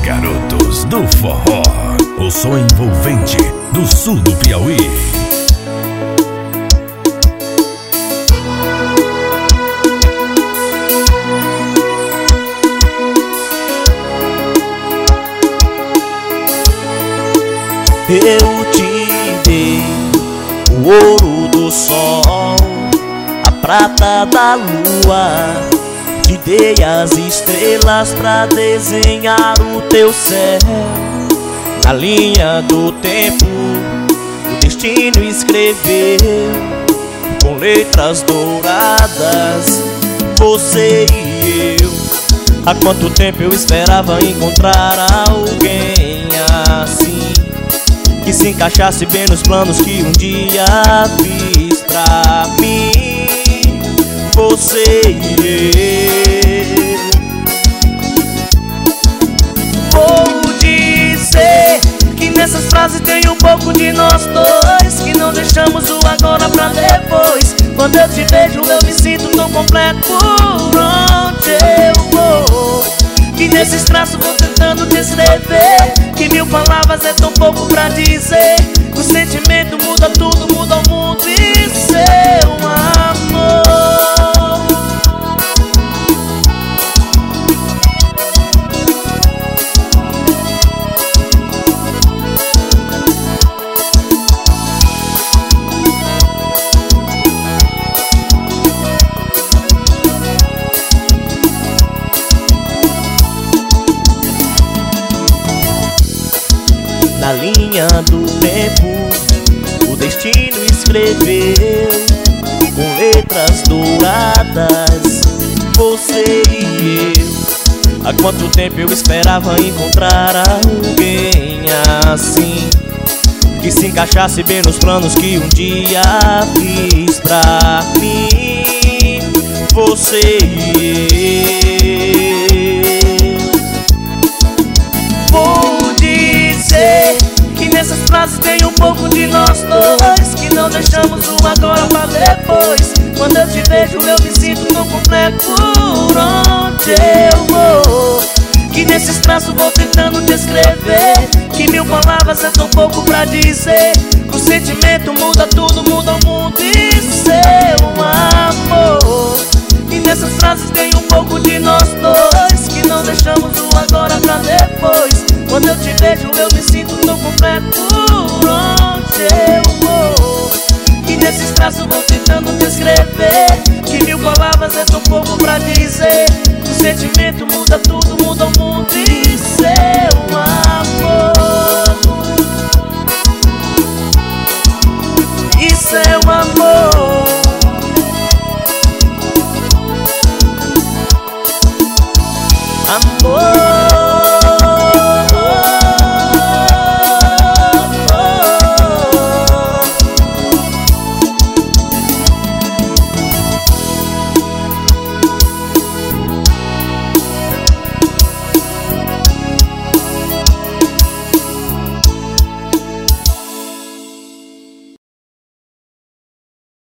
Garotos do Forró, o som envolvente do sul do Piauí. Eu te dei o ouro do sol, a prata da lua, te dei as estrelas pra desenhar o teu céu. Na linha do tempo, o destino escreveu com letras douradas, você e eu. Há quanto tempo eu esperava encontrar alguém assim, que se encaixasse bem nos planos que um dia fiz pra mim, você e eu. Vou dizer que nessas frases tem um pouco de nós dois, que não deixamos o agora pra depois. Quando eu te vejo eu me sinto tão completo por onde eu vou, que nesses traços vou tentando descrever, que mil palavras é tão pouco pra dizer. O sentimento muda tudo, muda o mundo e seu amor. Na linha do tempo, o destino escreveu com letras douradas, você e eu. Há quanto tempo eu esperava encontrar alguém assim, que se encaixasse bem nos planos que um dia fiz pra mim, você e eu. Vou dizer que nessas frases tem um pouco de nós dois, que não deixamos o agora pra depois. Quando eu te vejo eu me sinto tão completo por onde eu vou, que nesses traços vou tentando descrever, que mil palavras é tão pouco pra dizer. O sentimento muda tudo, muda o mundo e seu amor. E nessas frases tem um pouco de nós dois, que não deixamos o agora pra depois. Quando eu te vejo eu me sinto tão completo por onde eu vou, que nesses traços vou tentando descrever, que mil palavras é tão pouco pra dizer. O sentimento